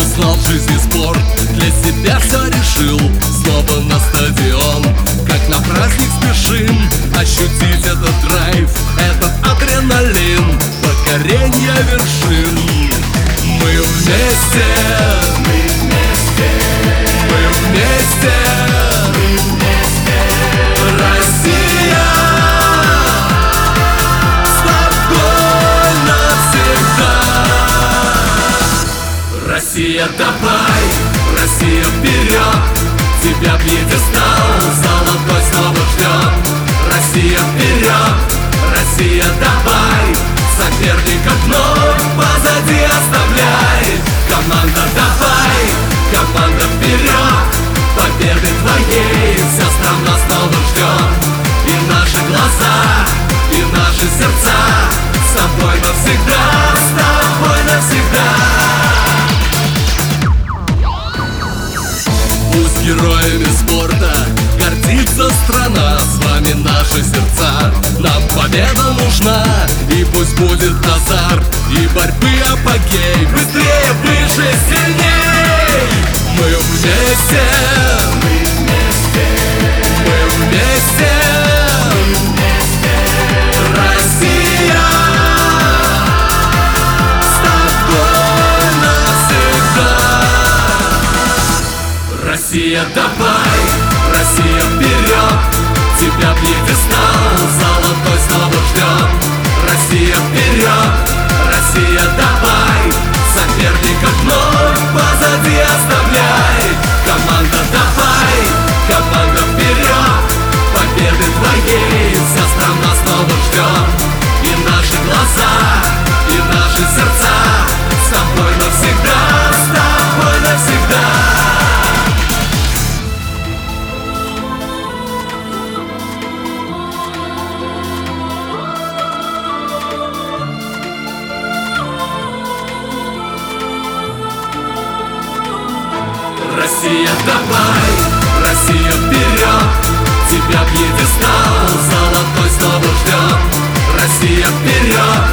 узнал в жизни спорт, для себя все решил. Снова на стадион, как на праздник спешим ощутить этот драйв, этот адреналин, покорение вершин. Мы вместе, мы вместе, мы вместе, мы вместе. Россия с тобой навсегда. Россия, давай, Россия, вперед! Тебя пьедестал золотой снова ждет. Россия, вперед! Россия, давай! Соперников вновь позади оставляй. Команда, давай! Команда, вперед! Победы твоей вся страна снова ждет. И наши глаза, и наши сердца с тобой навсегда, с тобой навсегда. Пусть героями спорта гордится страна, с вами наши сердца. Нам победа нужна, и пусть будет азарт, и борьбы апогей. Быстрее, выше, сильней! Мы вместе, мы вместе, мы вместе, мы вместе. Россия с тобой навсегда. Россия, давай, Россия, вперед! Тебя пьедестал золотой снова ждет. Россия, вперед! Россия, давай! Соперников вновь позади оставляй. Команда, давай! Команда, вперед! Победы твоей вся страна снова ждет. И наши глаза, и наши сердца с тобой навсегда, с тобой навсегда. Россия, давай, Россия, вперед! Тебя пьедестал золотой снова ждет. Россия, вперед!